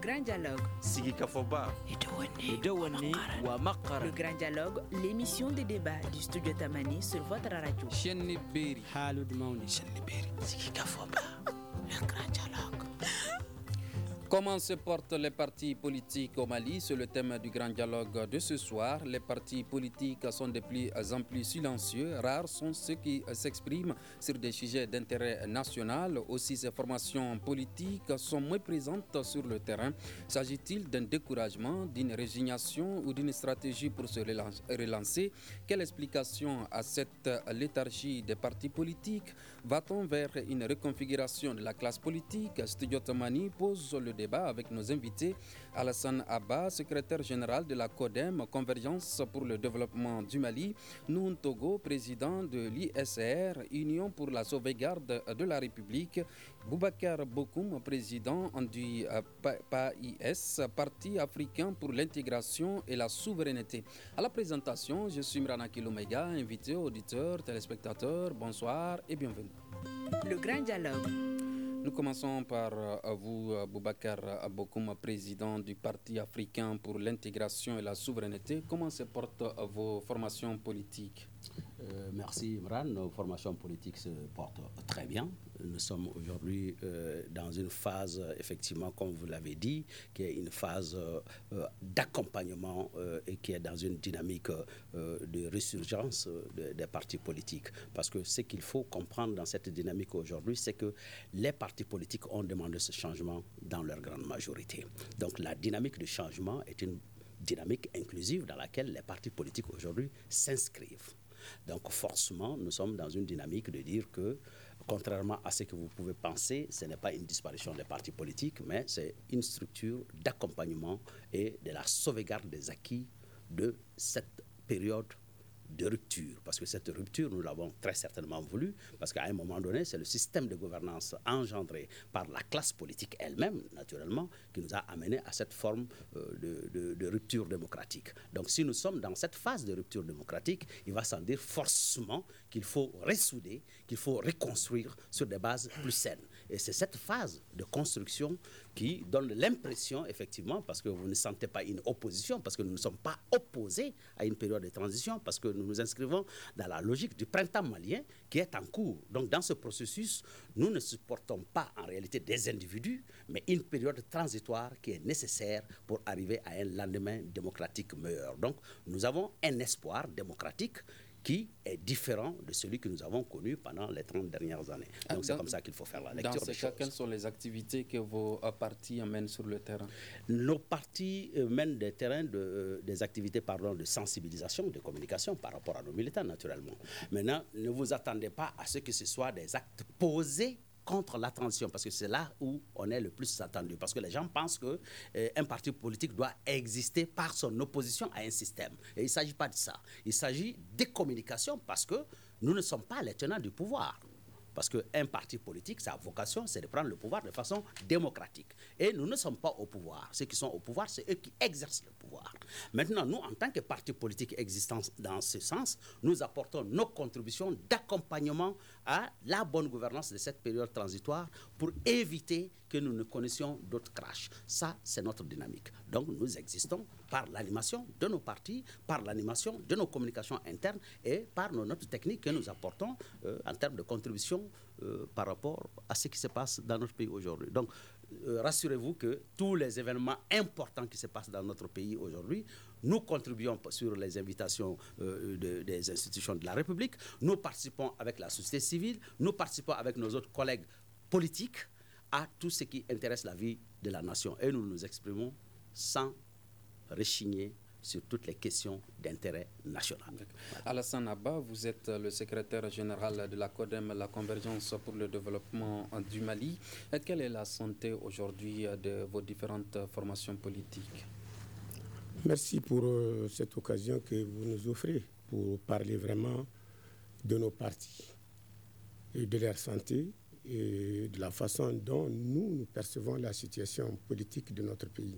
Grand Dialogue. Sigi Kafoba. Le Grand Dialogue, l'émission de débat du studio Tamani sur votre radio. Sigi Kafoba. Le Grand Dialogue. Comment se portent les partis politiques au Mali? C'est le thème du grand dialogue de ce soir. Les partis politiques sont de plus en plus silencieux. Rares sont ceux qui s'expriment sur des sujets d'intérêt national. Aussi, ces formations politiques sont moins présentes sur le terrain. S'agit-il d'un découragement, d'une résignation ou d'une stratégie pour se relancer? Quelle explication à cette léthargie des partis politiques? Va-t-on vers une reconfiguration de la classe politique? Studio Tamani pose le débat avec nos invités. Alassane Abba, secrétaire général de la CODEM, Convergence pour le développement du Mali. Nouhun Togo, président de l'ISR, Union pour la sauvegarde de la République. Boubacar Bokoum, président du PAIS, Parti africain pour l'intégration et la souveraineté. À la présentation, je suis Mrana Kilomega, invité, auditeurs, téléspectateurs. Bonsoir et bienvenue. Le Grand Dialogue. Nous commençons par vous, Boubacar Bokoum, président du Parti africain pour l'intégration et la souveraineté. Comment se portent vos formations politiques? Merci Imran. Nos formations politiques se portent très bien. Nous sommes aujourd'hui dans une phase, effectivement, comme vous l'avez dit, qui est une phase d'accompagnement et qui est dans une dynamique de résurgence des partis politiques. Parce que ce qu'il faut comprendre dans cette dynamique aujourd'hui, c'est que les partis politiques ont demandé ce changement dans leur grande majorité. Donc la dynamique de changement est une dynamique inclusive dans laquelle les partis politiques aujourd'hui s'inscrivent. Donc forcément, nous sommes dans une dynamique de dire que, contrairement à ce que vous pouvez penser, ce n'est pas une disparition des partis politiques, mais c'est une structure d'accompagnement et de la sauvegarde des acquis de cette période de rupture. Parce que cette rupture, nous l'avons très certainement voulu, parce qu'à un moment donné, c'est le système de gouvernance engendré par la classe politique elle-même, naturellement, qui nous a amené à cette forme de rupture démocratique. Donc si nous sommes dans cette phase de rupture démocratique, il va sans dire forcément qu'il faut ressouder, qu'il faut reconstruire sur des bases plus saines. Et c'est cette phase de construction qui donne l'impression, effectivement, parce que vous ne sentez pas une opposition, parce que nous ne sommes pas opposés à une période de transition, parce que nous nous inscrivons dans la logique du printemps malien qui est en cours. Donc dans ce processus, nous ne supportons pas en réalité des individus, mais une période transitoire qui est nécessaire pour arriver à un lendemain démocratique meilleur. Donc nous avons un espoir démocratique qui est différent de celui que nous avons connu pendant les 30 dernières années. Donc c'est comme ça qu'il faut faire la lecture des choses. Quelles sont les activités que vos partis mènent sur le terrain? Nos partis mènent des activités de sensibilisation, de communication par rapport à nos militants, naturellement. Maintenant, ne vous attendez pas à ce que ce soit des actes posés contre la transition, parce que c'est là où on est le plus attendu. Parce que les gens pensent qu'un parti politique doit exister par son opposition à un système. Et il ne s'agit pas de ça. Il s'agit de communication, parce que nous ne sommes pas les tenants du pouvoir. Parce qu'un parti politique, sa vocation, c'est de prendre le pouvoir de façon démocratique. Et nous ne sommes pas au pouvoir. Ceux qui sont au pouvoir, c'est eux qui exercent le pouvoir. Maintenant, nous, en tant que parti politique existant dans ce sens, nous apportons nos contributions d'accompagnement à la bonne gouvernance de cette période transitoire pour éviter que nous ne connaissions d'autres crashs. Ça, c'est notre dynamique. Donc, nous existons par l'animation de nos partis, par l'animation de nos communications internes et par nos notes techniques que nous apportons en termes de contribution par rapport à ce qui se passe dans notre pays aujourd'hui. Donc, rassurez-vous que tous les événements importants qui se passent dans notre pays aujourd'hui, nous contribuons sur les invitations des institutions de la République, nous participons avec la société civile, nous participons avec nos autres collègues politiques à tout ce qui intéresse la vie de la nation. Et nous nous exprimons sans rechigner sur toutes les questions d'intérêt national. Alassane Abba, vous êtes le secrétaire général de la CODEM, la Convergence pour le développement du Mali. Quelle est la santé aujourd'hui de vos différentes formations politiques? Merci pour cette occasion que vous nous offrez pour parler vraiment de nos partis et de leur santé et de la façon dont nous percevons la situation politique de notre pays.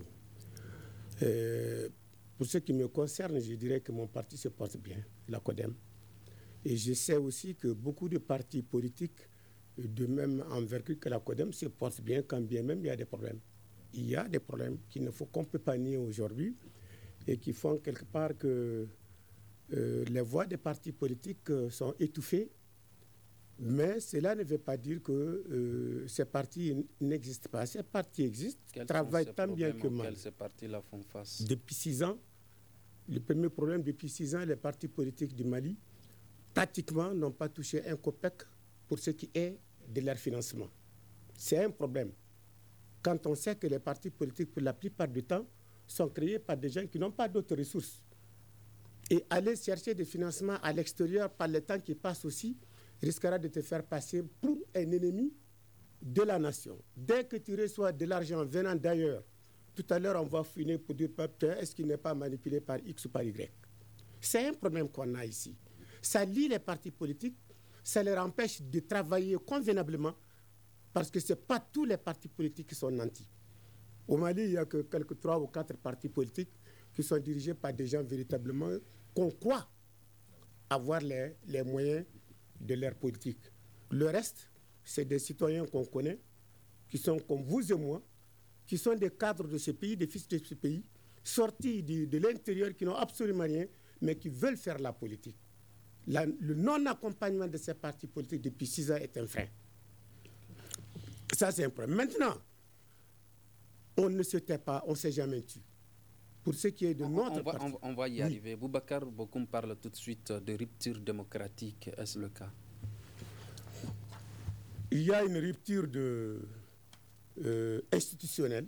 Pour ce qui me concerne, je dirais que mon parti se porte bien, la CODEM. Et je sais aussi que beaucoup de partis politiques de même envergure que la CODEM se portent bien, quand bien même il y a des problèmes. il y a des problèmes qu'on ne peut pas nier aujourd'hui et qui font quelque part que les voix des partis politiques sont étouffées. Mais cela ne veut pas dire que ces partis n'existent pas. Ces partis existent, travaillent tant bien que mal. Ces partis-là font face? Depuis 6 ans, le premier problème, depuis 6 ans, les partis politiques du Mali, pratiquement, n'ont pas touché un copec pour ce qui est de leur financement. C'est un problème. Quand on sait que les partis politiques, pour la plupart du temps, sont créés par des gens qui n'ont pas d'autres ressources. Et aller chercher des financements à l'extérieur par le temps qui passe aussi, risquera de te faire passer pour un ennemi de la nation. Dès que tu reçois de l'argent venant d'ailleurs, tout à l'heure on va finir pour dire est-ce qu'il n'est pas manipulé par X ou par Y. C'est un problème qu'on a ici. Ça lie les partis politiques, ça les empêche de travailler convenablement parce que ce n'est pas tous les partis politiques qui sont nantis. Au Mali, il n'y a que quelques 3 ou 4 partis politiques qui sont dirigés par des gens véritablement qu'on croit avoir les moyens de leur politique. Le reste, c'est des citoyens qu'on connaît, qui sont comme vous et moi, qui sont des cadres de ce pays, des fils de ce pays, sortis de l'intérieur, qui n'ont absolument rien, mais qui veulent faire la politique. Le non-accompagnement de ces partis politiques depuis 6 ans est un frein. Ça, c'est un problème. Maintenant, on ne se tait pas, on ne s'est jamais tué. Pour ce qui est de notre parti. On va y arriver. Boubacar Bokoum parle tout de suite de rupture démocratique. Est-ce le cas? Il y a une rupture institutionnelle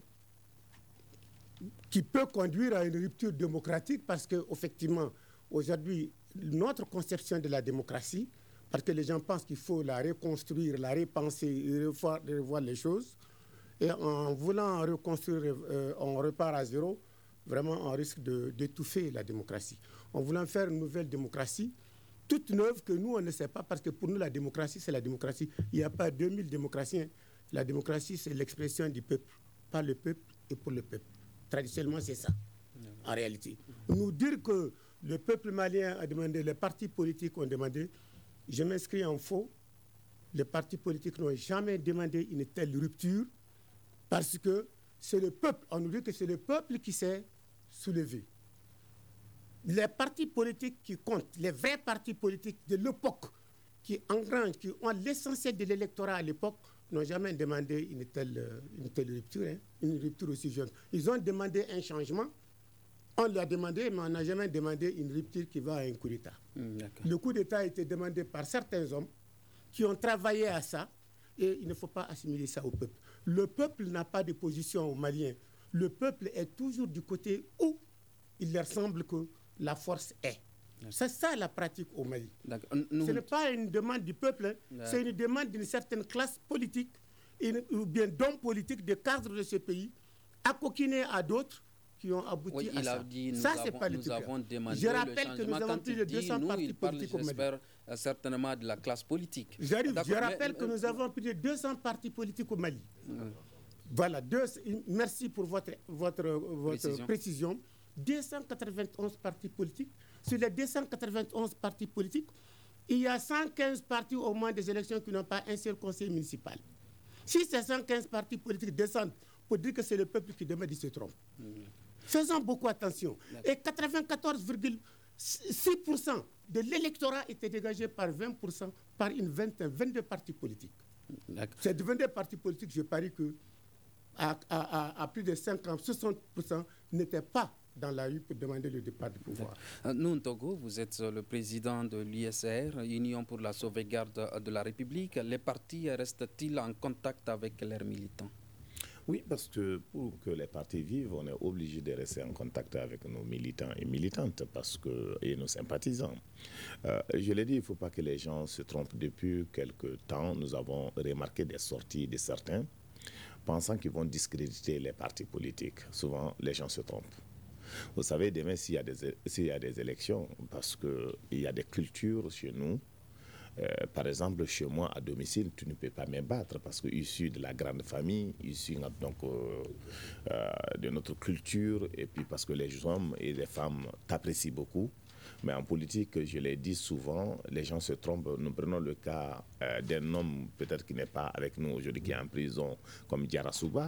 qui peut conduire à une rupture démocratique parce qu'effectivement, aujourd'hui, notre conception de la démocratie, parce que les gens pensent qu'il faut la reconstruire, la repenser, revoir les choses, et en voulant reconstruire, on repart à zéro. Vraiment, on risque d'étouffer la démocratie. En voulant faire une nouvelle démocratie, toute neuve que nous, on ne sait pas, parce que pour nous, la démocratie, c'est la démocratie. Il n'y a pas 2000 démocraties. La démocratie, c'est l'expression du peuple, par le peuple et pour le peuple. Traditionnellement, c'est ça, en réalité. Nous dire que le peuple malien a demandé, les partis politiques ont demandé, je m'inscris en faux, les partis politiques n'ont jamais demandé une telle rupture, parce que c'est le peuple, on nous dit que c'est le peuple qui s'est soulevé. Les partis politiques qui comptent, les vrais partis politiques de l'époque, qui engrangent, qui ont l'essentiel de l'électorat à l'époque, n'ont jamais demandé une telle rupture, une rupture aussi jeune. Ils ont demandé un changement, on l'a demandé, mais on n'a jamais demandé une rupture qui va à un coup d'État. Le coup d'État a été demandé par certains hommes qui ont travaillé à ça, et il ne faut pas assimiler ça au peuple. Le peuple n'a pas de position aux Maliens. Le peuple est toujours du côté où il leur semble que la force est. C'est ça la pratique au Mali. Ce n'est pas une demande du peuple, c'est une demande d'une certaine classe politique, ou bien d'hommes politiques, de cadres de ce pays, accoquinés à d'autres qui ont abouti à ça. Ça, c'est pas le truc. Je rappelle que nous avons plus de 200 partis politiques au Mali. J'espère certainement de la classe politique. Je rappelle que nous avons plus de 200 partis politiques au Mali. Voilà, merci pour votre précision. 291 partis politiques. Sur les 291 partis politiques, il y a 115 partis au moins des élections qui n'ont pas un seul conseil municipal. Si ces 115 partis politiques descendent pour dire que c'est le peuple qui demande, ils se trompent. Faisons beaucoup attention. Et 94,6% de l'électorat était dégagé par 20%, par une vingtaine, 22 partis politiques. Ces 22 partis politiques, je parie que à plus de 50, 60% n'étaient pas dans la rue pour demander le départ du pouvoir. Nous, Togo, vous êtes le président de l'USR, Union pour la sauvegarde de la République. Les partis restent-ils en contact avec leurs militants? Oui, parce que pour que les partis vivent, on est obligé de rester en contact avec nos militants et militantes et nos sympathisants. Je l'ai dit, il ne faut pas que les gens se trompent. Depuis quelque temps, nous avons remarqué des sorties de certains pensant qu'ils vont discréditer les partis politiques. Souvent, les gens se trompent. Vous savez, demain, s'il y a des élections, parce qu'il y a des cultures chez nous, par exemple, chez moi, à domicile, tu ne peux pas me battre parce que issu de la grande famille, issu donc, de notre culture, et puis parce que les hommes et les femmes t'apprécient beaucoup. Mais en politique, je l'ai dit souvent, les gens se trompent. Nous prenons le cas d'un homme peut-être qui n'est pas avec nous aujourd'hui, qui est en prison, comme Diarra Souba.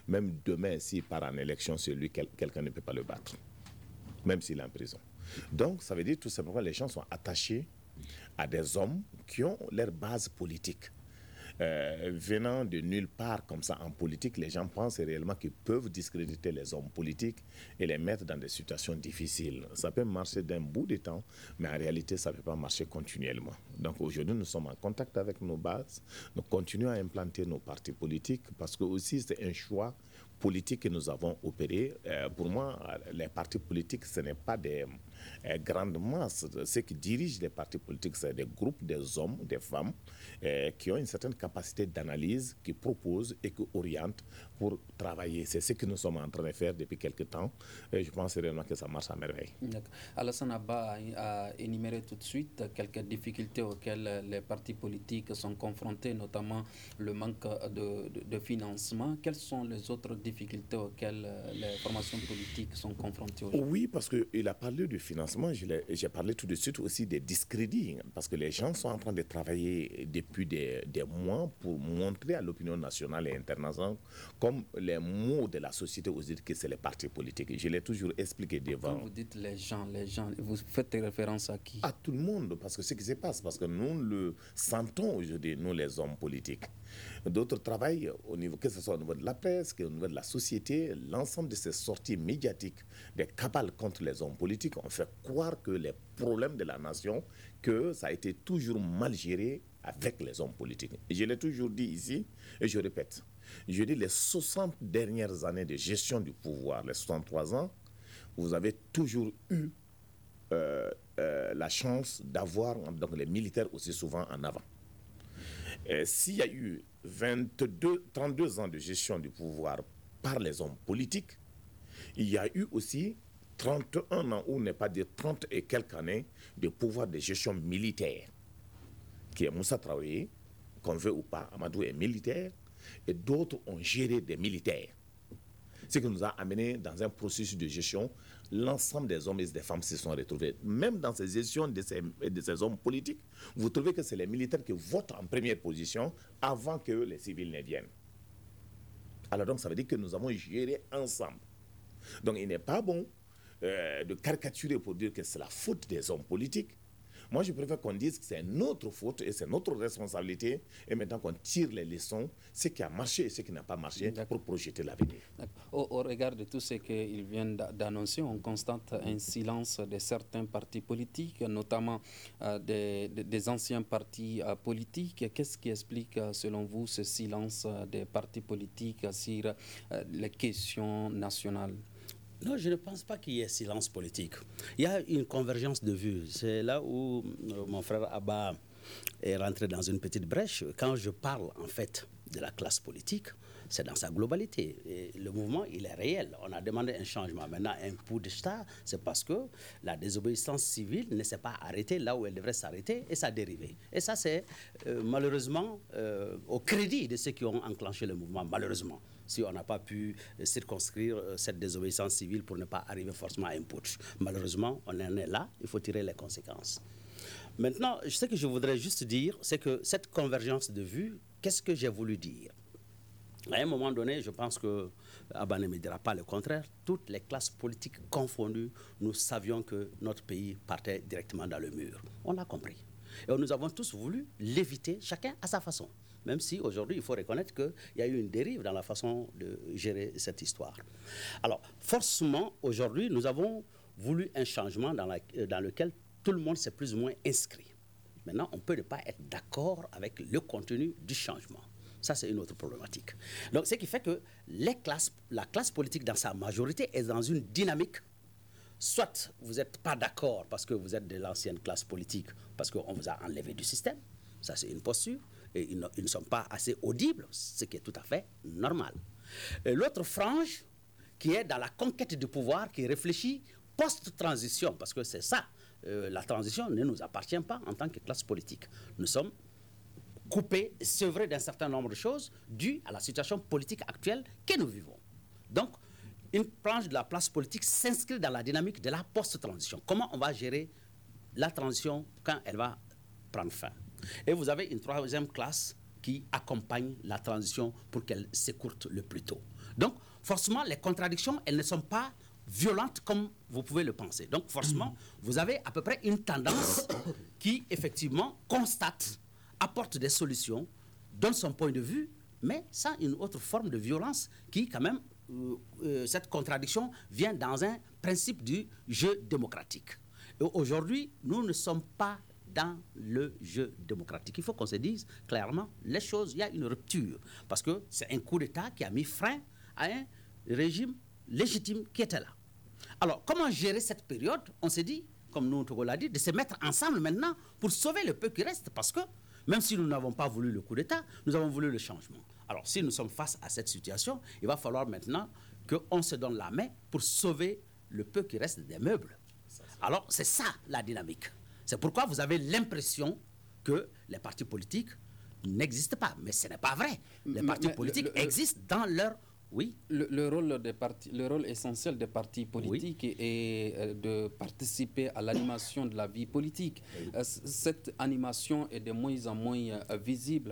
Même demain, s'il part en élection, c'est lui, quelqu'un ne peut pas le battre, même s'il est en prison. Donc, ça veut dire tout simplement que les gens sont attachés à des hommes qui ont leur base politique. Venant de nulle part comme ça en politique, les gens pensent réellement qu'ils peuvent discréditer les hommes politiques et les mettre dans des situations difficiles. Ça peut marcher d'un bout de temps, mais en réalité, ça ne peut pas marcher continuellement. Donc aujourd'hui, nous sommes en contact avec nos bases, nous continuons à implanter nos partis politiques parce que aussi c'est un choix politique que nous avons opéré. Pour moi, les partis politiques, ce n'est pas des grandes masses. Ceux qui dirigent les partis politiques, c'est des groupes, des hommes, des femmes qui ont une certaine capacité d'analyse, qui proposent et qui orientent pour travailler. C'est ce que nous sommes en train de faire depuis quelques temps. Et je pense réellement que ça marche à merveille. Alassane Abba a énuméré tout de suite quelques difficultés auxquelles les partis politiques sont confrontés, notamment le manque de financement. Quelles sont les autres difficultés auxquelles les formations politiques sont confrontées aujourd'hui? Oui, parce qu'il a parlé du financement, j'ai parlé tout de suite aussi des discrédits, parce que les gens sont en train de travailler depuis des mois pour montrer à l'opinion nationale et internationale comme les mots de la société aussi que c'est les partis politiques. Je l'ai toujours expliqué devant. Quand vous dites les gens, vous faites référence à qui? À tout le monde, parce que c'est ce qui se passe, parce que nous le sentons aujourd'hui, nous les hommes politiques. D'autres travaillent au niveau, que ce soit au niveau de la presse, au niveau de la société, l'ensemble de ces sorties médiatiques, des cabales contre les hommes politiques, ont fait croire que les problèmes de la nation, que ça a été toujours mal géré avec les hommes politiques. Et je l'ai toujours dit ici, et je répète, je dis les 60 dernières années de gestion du pouvoir, les 63 ans, vous avez toujours eu la chance d'avoir donc, les militaires aussi souvent en avant. S'il y a eu 32 ans de gestion du pouvoir par les hommes politiques, il y a eu aussi 31 ans, ou n'est pas dire 30 et quelques années, de pouvoir de gestion militaire, qui est Moussa Traoré, qu'on veut ou pas, Amadou est militaire, et d'autres ont géré des militaires. Ce qui nous a amené dans un processus de gestion, l'ensemble des hommes et des femmes se sont retrouvés. Même dans ces gestions de ces hommes politiques, vous trouvez que c'est les militaires qui votent en première position avant que les civils ne viennent. Alors donc ça veut dire que nous avons géré ensemble. Donc il n'est pas bon de caricaturer pour dire que c'est la faute des hommes politiques. Moi, je préfère qu'on dise que c'est notre faute et c'est notre responsabilité. Et maintenant qu'on tire les leçons, ce qui a marché et ce qui n'a pas marché pour projeter l'avenir. Au regard de tout ce qu'ils viennent d'annoncer, on constate un silence de certains partis politiques, notamment des anciens partis politiques. Qu'est-ce qui explique, selon vous, ce silence des partis politiques sur les questions nationales? Non, je ne pense pas qu'il y ait silence politique. Il y a une convergence de vues. C'est là où mon frère Abba est rentré dans une petite brèche. Quand je parle, en fait, de la classe politique, c'est dans sa globalité. Et le mouvement, il est réel. On a demandé un changement. Maintenant, un coup d'État, c'est parce que la désobéissance civile ne s'est pas arrêtée là où elle devrait s'arrêter et ça a dérivé. Et ça, c'est malheureusement au crédit de ceux qui ont enclenché le mouvement, malheureusement. Si on n'a pas pu circonscrire cette désobéissance civile pour ne pas arriver forcément à un putsch. Malheureusement, on en est là, il faut tirer les conséquences. Maintenant, ce que je voudrais juste dire, c'est que cette convergence de vues, qu'est-ce que j'ai voulu dire? À un moment donné, je pense que Abba ne me dira pas le contraire, toutes les classes politiques confondues, nous savions que notre pays partait directement dans le mur. On l'a compris. Et nous avons tous voulu l'éviter, chacun à sa façon. Même si aujourd'hui, il faut reconnaître qu'il y a eu une dérive dans la façon de gérer cette histoire. Alors, forcément, aujourd'hui, nous avons voulu un changement dans lequel tout le monde s'est plus ou moins inscrit. Maintenant, on peut ne pas être d'accord avec le contenu du changement. Ça, c'est une autre problématique. Donc, ce qui fait que la classe politique, dans sa majorité, est dans une dynamique. Soit vous n'êtes pas d'accord parce que vous êtes de l'ancienne classe politique, parce qu'on vous a enlevé du système. Ça, c'est une posture. Et ils ne sont pas assez audibles, ce qui est tout à fait normal. Et l'autre frange, qui est dans la conquête du pouvoir, qui réfléchit post-transition, parce que c'est ça, la transition ne nous appartient pas en tant que classe politique. Nous sommes coupés, sevrés d'un certain nombre de choses dues à la situation politique actuelle que nous vivons. Donc, une frange de la place politique s'inscrit dans la dynamique de la post-transition. Comment on va gérer la transition quand elle va prendre fin? Et vous avez une troisième classe qui accompagne la transition pour qu'elle s'écourte le plus tôt. Donc, forcément, les contradictions, elles ne sont pas violentes comme vous pouvez le penser. Donc, forcément, vous avez à peu près une tendance qui, effectivement, constate, apporte des solutions, donne son point de vue, mais sans une autre forme de violence qui, quand même, cette contradiction vient dans un principe du jeu démocratique. Et aujourd'hui, nous ne sommes pas dans le jeu démocratique. Il faut qu'on se dise clairement les choses. Il y a une rupture parce que c'est un coup d'État qui a mis frein à un régime légitime qui était là. Alors, comment gérer cette période? On s'est dit, comme nous, Togo l'a dit, de se mettre ensemble maintenant pour sauver le peu qui reste parce que même si nous n'avons pas voulu le coup d'État, nous avons voulu le changement. Alors, si nous sommes face à cette situation, il va falloir maintenant qu'on se donne la main pour sauver le peu qui reste des meubles. Alors, c'est ça la dynamique. C'est pourquoi vous avez l'impression que les partis politiques n'existent pas. Mais ce n'est pas vrai. Les partis politiques existent dans leur... Oui. Le rôle essentiel des partis politiques est de participer à l'animation de la vie politique. Cette animation est de moins en moins visible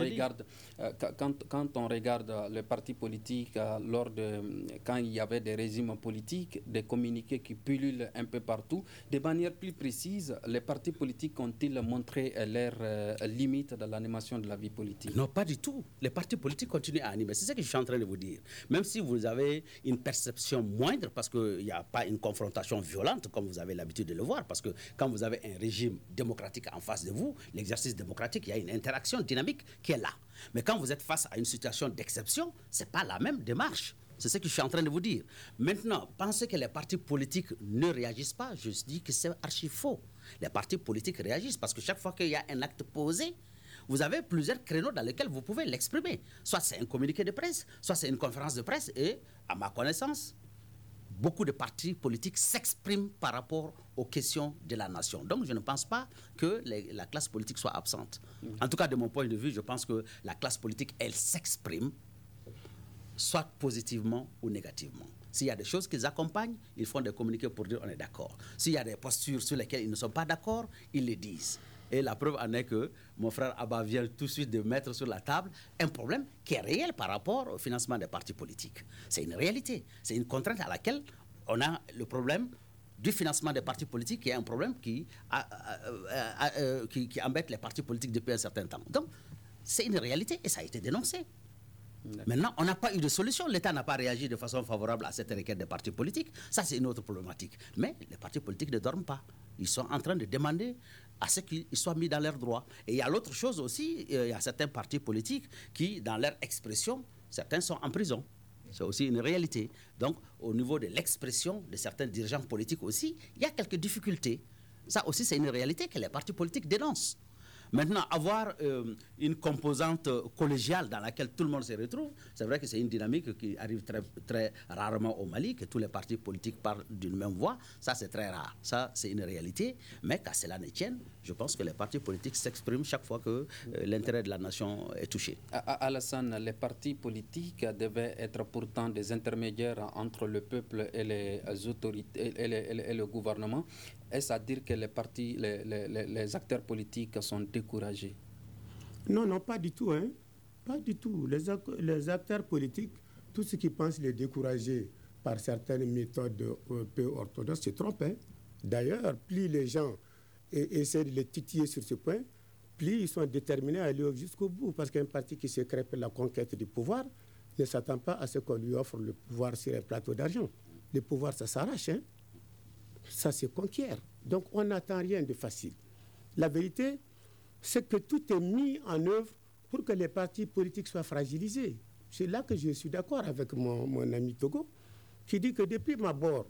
quand on regarde les partis politiques quand il y avait des régimes politiques, des communiqués qui pullulent un peu partout. De manière plus précise, les partis politiques ont-ils montré leurs limites dans l'animation de la vie politique? Non, pas du tout. Les partis politiques continuent à animer. C'est ce que je suis en train de vous dire. Même si vous avez une perception moindre, parce qu'il n'y a pas une confrontation violente, comme vous avez l'habitude de le voir, parce que quand vous avez un régime démocratique en face de vous, l'exercice démocratique, il y a une interaction dynamique qui est là. Mais quand vous êtes face à une situation d'exception, ce n'est pas la même démarche. C'est ce que je suis en train de vous dire. Maintenant, penser que les partis politiques ne réagissent pas, je dis que c'est archi faux. Les partis politiques réagissent parce que chaque fois qu'il y a un acte posé, vous avez plusieurs créneaux dans lesquels vous pouvez l'exprimer. Soit c'est un communiqué de presse, soit c'est une conférence de presse. Et, à ma connaissance, beaucoup de partis politiques s'expriment par rapport aux questions de la nation. Donc, je ne pense pas que la classe politique soit absente. En tout cas, de mon point de vue, je pense que la classe politique, elle s'exprime, soit positivement ou négativement. S'il y a des choses qu'ils accompagnent, ils font des communiqués pour dire on est d'accord. S'il y a des postures sur lesquelles ils ne sont pas d'accord, ils le disent. Et la preuve en est que mon frère Abba vient tout de suite de mettre sur la table un problème qui est réel par rapport au financement des partis politiques. C'est une réalité. C'est une contrainte à laquelle on a le problème du financement des partis politiques, qui est un problème qui embête les partis politiques depuis un certain temps. Donc, c'est une réalité et ça a été dénoncé. Maintenant, on n'a pas eu de solution. L'État n'a pas réagi de façon favorable à cette requête des partis politiques. Ça, c'est une autre problématique. Mais les partis politiques ne dorment pas. Ils sont en train de demander à ce qu'ils soient mis dans leurs droits. Et il y a l'autre chose aussi, il y a certains partis politiques qui, dans leur expression, certains sont en prison. C'est aussi une réalité. Donc, au niveau de l'expression de certains dirigeants politiques aussi, il y a quelques difficultés. Ça aussi, c'est une réalité que les partis politiques dénoncent. Maintenant, avoir une composante collégiale dans laquelle tout le monde se retrouve, c'est vrai que c'est une dynamique qui arrive très, très rarement au Mali, que tous les partis politiques parlent d'une même voix. Ça, c'est très rare. Ça, c'est une réalité. Mais qu'à cela ne tienne, je pense que les partis politiques s'expriment chaque fois que l'intérêt de la nation est touché. Alassane, les partis politiques devaient être pourtant des intermédiaires entre le peuple et les autorités et le gouvernement. Est-ce à dire que les acteurs politiques sont découragés? Non, pas du tout. Pas du tout. Les acteurs politiques, tous ceux qui pensent les décourager par certaines méthodes peu orthodoxes se trompent. D'ailleurs, plus les gens essaient de les titiller sur ce point, plus ils sont déterminés à aller jusqu'au bout. Parce qu'un parti qui se crée pour la conquête du pouvoir ne s'attend pas à ce qu'on lui offre le pouvoir sur un plateau d'argent. Le pouvoir, ça s'arrache. Ça se conquiert. Donc, on n'attend rien de facile. La vérité, c'est que tout est mis en œuvre pour que les partis politiques soient fragilisés. C'est là que je suis d'accord avec mon ami Togo, qui dit que depuis Mabor,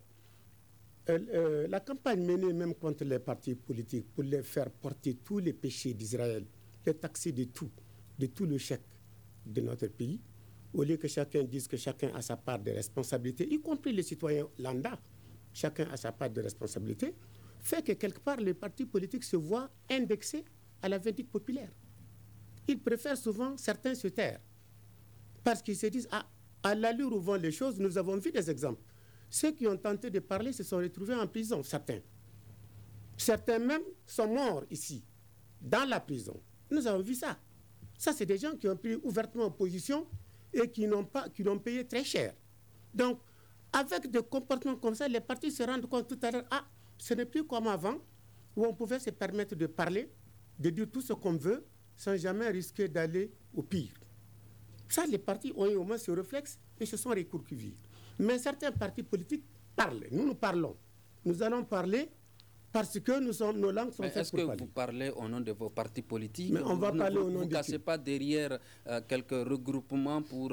la campagne menée même contre les partis politiques pour les faire porter tous les péchés d'Israël, les taxer de tout le chèque de notre pays, au lieu que chacun dise que chacun a sa part de responsabilité, y compris les citoyens lambda, chacun a sa part de responsabilité, fait que quelque part les partis politiques se voient indexés à la verdict populaire. Ils préfèrent souvent certains se taire parce qu'ils se disent à l'allure où vont les choses, nous avons vu des exemples. Ceux qui ont tenté de parler se sont retrouvés en prison, certains. Certains même sont morts ici, dans la prison. Nous avons vu ça. Ça, c'est des gens qui ont pris ouvertement position et qui l'ont payé très cher. Donc, avec des comportements comme ça, les partis se rendent compte tout à l'heure, ce n'est plus comme avant, où on pouvait se permettre de parler, de dire tout ce qu'on veut, sans jamais risquer d'aller au pire. Ça, les partis ont eu au moins ce réflexe et se sont recroquevillés. Mais certains partis politiques parlent. Nous parlons. Nous allons parler parce que nos langues sont faites pour parler. Est-ce que vous parlez au nom de vos partis politiques? Mais on va parler au nom de qui? Vous ne cassez pas derrière quelques regroupements pour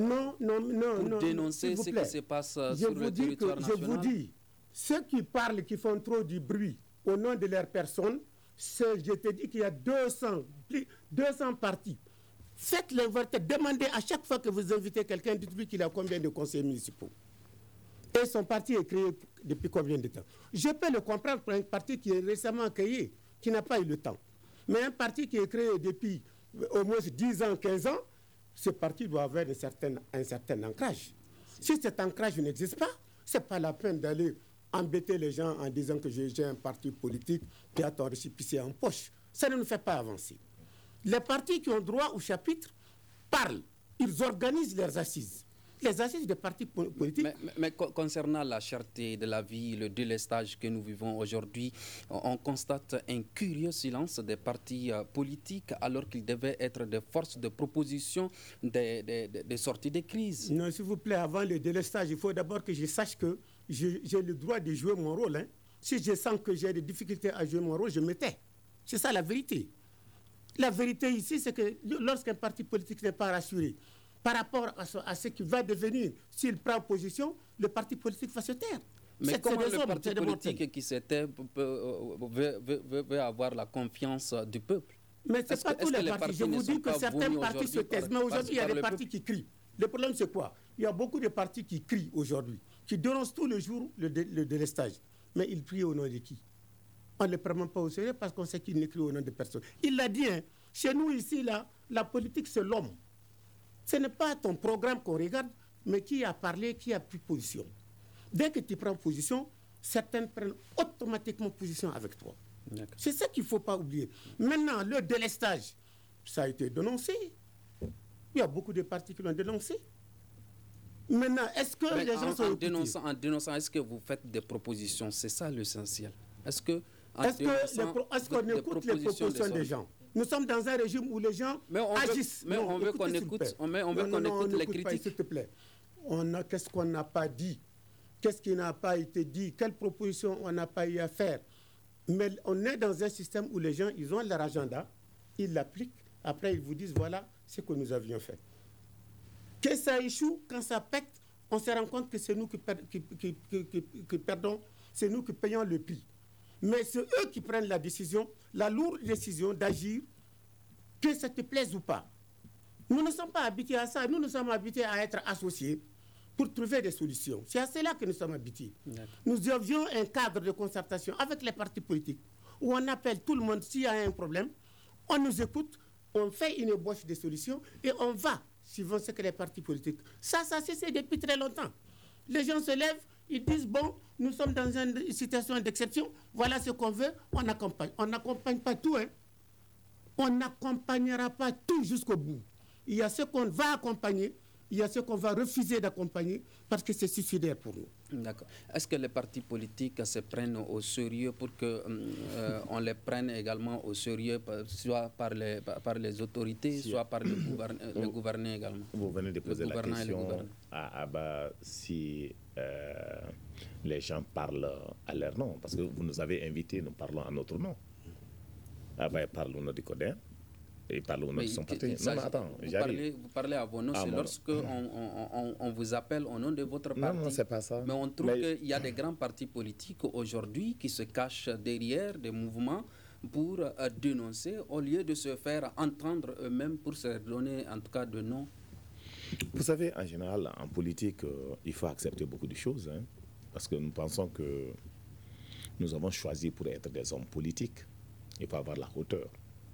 dénoncer ce qui se passe sur le territoire national? Je vous dis, ceux qui parlent, qui font trop du bruit au nom de leur personne, je te dis qu'il y a 200 partis. Faites l'inventaire, demandez à chaque fois que vous invitez quelqu'un, dites-lui qu'il a combien de conseillers municipaux. Et son parti est créé depuis combien de temps? Je peux le comprendre pour un parti qui est récemment créé, qui n'a pas eu le temps. Mais un parti qui est créé depuis au moins 10 ans, 15 ans, ce parti doit avoir un certain ancrage. Si cet ancrage n'existe pas, ce n'est pas la peine d'aller embêter les gens en disant que j'ai un parti politique qui a ton récépissé en poche. Ça ne nous fait pas avancer. Les partis qui ont droit au chapitre parlent, ils organisent leurs assises. Les assises des partis politiques. Mais concernant la cherté de la vie, le délestage que nous vivons aujourd'hui, on constate un curieux silence des partis politiques alors qu'ils devaient être des forces de proposition des sorties de crise. Non, s'il vous plaît, avant le délestage, il faut d'abord que je sache que j'ai le droit de jouer mon rôle. Hein. Si je sens que j'ai des difficultés à jouer mon rôle, je me tais. C'est ça la vérité. La vérité ici, c'est que lorsqu'un parti politique n'est pas rassuré par rapport à ce qu'il va devenir, s'il prend position, le parti politique va se taire. Mais comment le parti politique qui se tait veut avoir la confiance du peuple? Mais ce n'est pas tous les partis. Je vous dis que certains partis se taisent. Mais aujourd'hui, il y a des partis qui crient. Le problème, c'est quoi? Il y a beaucoup de partis qui crient aujourd'hui, qui dénoncent tous les jours le délestage. Mais ils crient au nom de qui? On ne les prend même pas au sérieux parce qu'on sait qu'ils n'écrivent au nom de personne. Il l'a dit, hein, chez nous ici, là, la politique, c'est l'homme. Ce n'est pas ton programme qu'on regarde, mais qui a parlé, qui a pris position. Dès que tu prends position, certains prennent automatiquement position avec toi. C'est ça qu'il ne faut pas oublier. Maintenant, le délestage, ça a été dénoncé. Il y a beaucoup de partis qui l'ont dénoncé. Maintenant, est-ce que les gens sont écoutés? En dénonçant, est-ce que vous faites des propositions? C'est ça l'essentiel. Est-ce qu'on écoute les propositions des gens? Nous sommes dans un régime où les gens agissent. Mais on veut qu'on écoute les critiques. S'il te plaît. Qu'est-ce qu'on n'a pas dit? Qu'est-ce qui n'a pas été dit? Quelles propositions on n'a pas eu à faire? Mais on est dans un système où les gens, ils ont leur agenda, ils l'appliquent, après ils vous disent voilà ce que nous avions fait. Que ça échoue, quand ça pète, on se rend compte que c'est nous qui perdons, c'est nous qui payons le prix. Mais c'est eux qui prennent la décision, la lourde décision d'agir, que ça te plaise ou pas. Nous ne sommes pas habitués à ça, nous nous sommes habitués à être associés pour trouver des solutions. C'est à cela que nous sommes habitués. Nous avions un cadre de concertation avec les partis politiques où on appelle tout le monde s'il y a un problème, on nous écoute, on fait une ébauche de solutions et on va suivant ce que les partis politiques. Ça c'est depuis très longtemps. Les gens se lèvent, ils disent, bon, nous sommes dans une situation d'exception, voilà ce qu'on veut, on accompagne. On n'accompagne pas tout, hein. On n'accompagnera pas tout jusqu'au bout. Il y a ce qu'on va accompagner, il y a ce qu'on va refuser d'accompagner parce que c'est suicidaire pour nous. D'accord. Est-ce que les partis politiques se prennent au sérieux pour qu'on les prenne également au sérieux, soit par les autorités, soit par le gouvernement également? Vous venez de poser la question à Abba si les gens parlent à leur nom, parce que vous nous avez invités, nous parlons à notre nom. Abba parle au nom du CODER. Et parle au nom de son parti. Non, mais attends, vous parlez à vos noms, c'est lorsque on vous appelle au nom de votre parti. Non, c'est pas ça. Mais on trouve qu'il y a des grands partis politiques aujourd'hui qui se cachent derrière des mouvements pour dénoncer au lieu de se faire entendre eux-mêmes pour se donner en tout cas de nom. Vous savez, en général, en politique, il faut accepter beaucoup de choses, hein, parce que nous pensons que nous avons choisi pour être des hommes politiques. Il faut avoir la hauteur.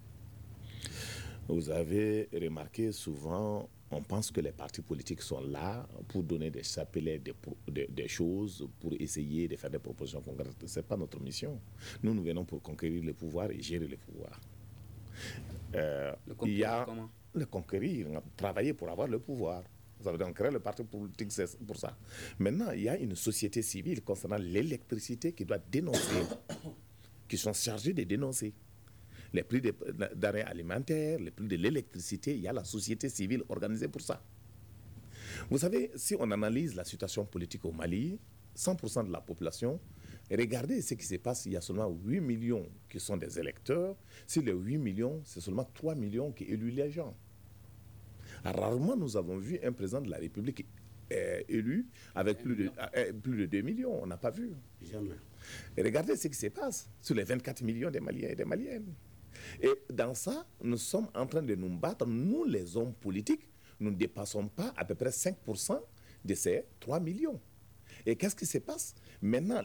Vous avez remarqué souvent, on pense que les partis politiques sont là pour donner des chapelets, des choses, pour essayer de faire des propositions concrètes. Ce n'est pas notre mission. Nous venons pour conquérir le pouvoir et gérer le pouvoir. le conquérir, travailler pour avoir le pouvoir. Ça veut dire créer le parti politique, c'est pour ça. Maintenant, il y a une société civile concernant l'électricité qui doit dénoncer, qui sont chargés de dénoncer. Les prix des denrées alimentaires, les prix de l'électricité, il y a la société civile organisée pour ça. Vous savez, si on analyse la situation politique au Mali, 100% de la population, regardez ce qui se passe, il y a seulement 8 millions qui sont des électeurs. Sur les 8 millions, c'est seulement 3 millions qui éluent les gens. Rarement nous avons vu un président de la République élu avec plus de 2 millions. On n'a pas vu. Jamais. Et regardez ce qui se passe sur les 24 millions des Maliens et des Maliennes. Et dans ça, nous sommes en train de nous battre. Nous, les hommes politiques, nous ne dépassons pas à peu près 5% de ces 3 millions. Et qu'est-ce qui se passe? Maintenant,